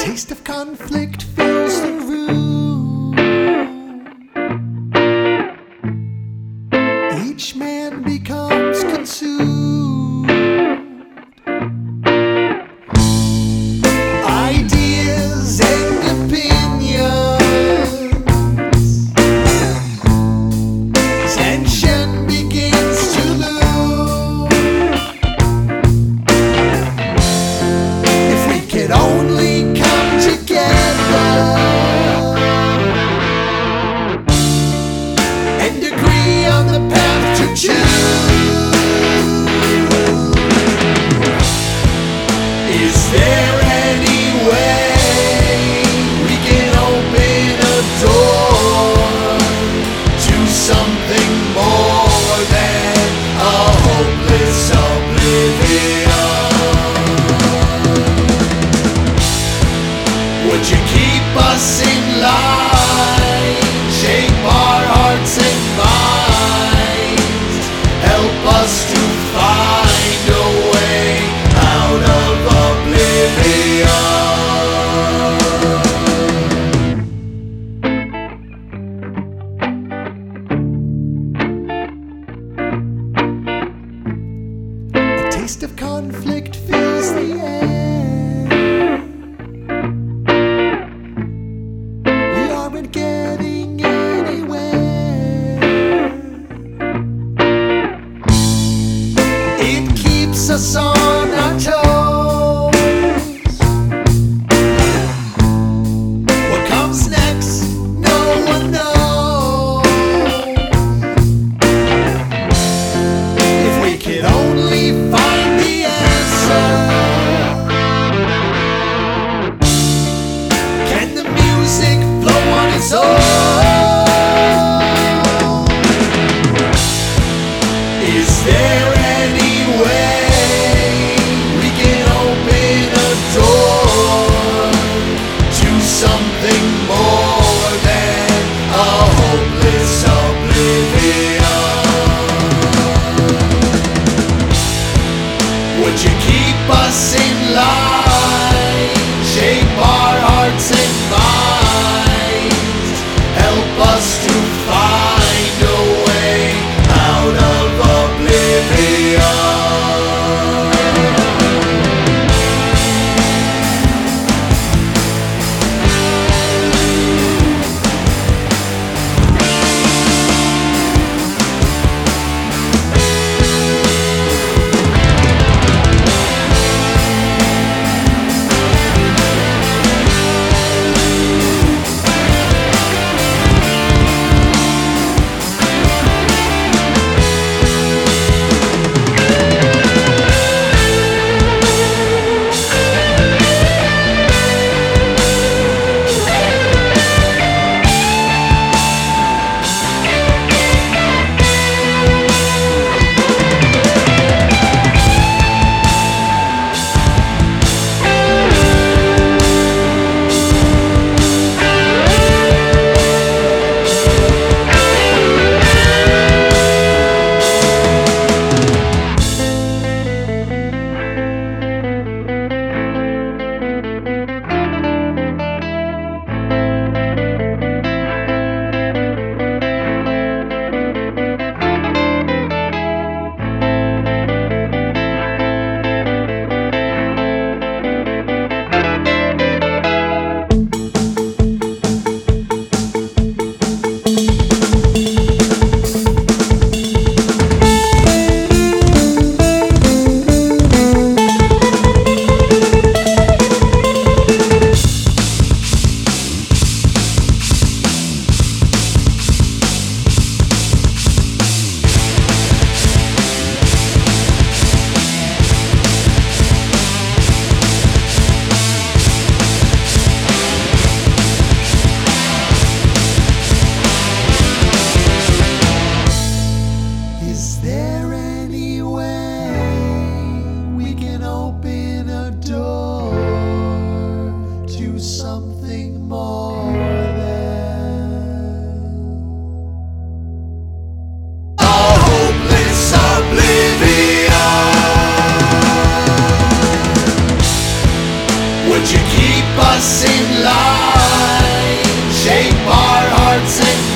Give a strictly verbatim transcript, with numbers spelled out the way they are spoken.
taste of conflict fills the room. Each man becomes consumed. Ideas and opinions. Tension begins to loom. If we could only come together and agree on the path to choose. Is there any way we can open a door to something more than a hopeless oblivion? Would you keep us in line, shape our hearts and minds, help us to find a way out of oblivion? A taste of conflict fills the air. We aren't getting anywhere. It keeps us on our toes. What comes next, no one knows. If we could only find the answer. Can the music flow on its own? Is there any way we can open a door to something more than a hopeless oblivion? Would you keep us in line, shape our hearts and minds, help us to find a way out of oblivion? Would you keep us in line? Shape our hearts and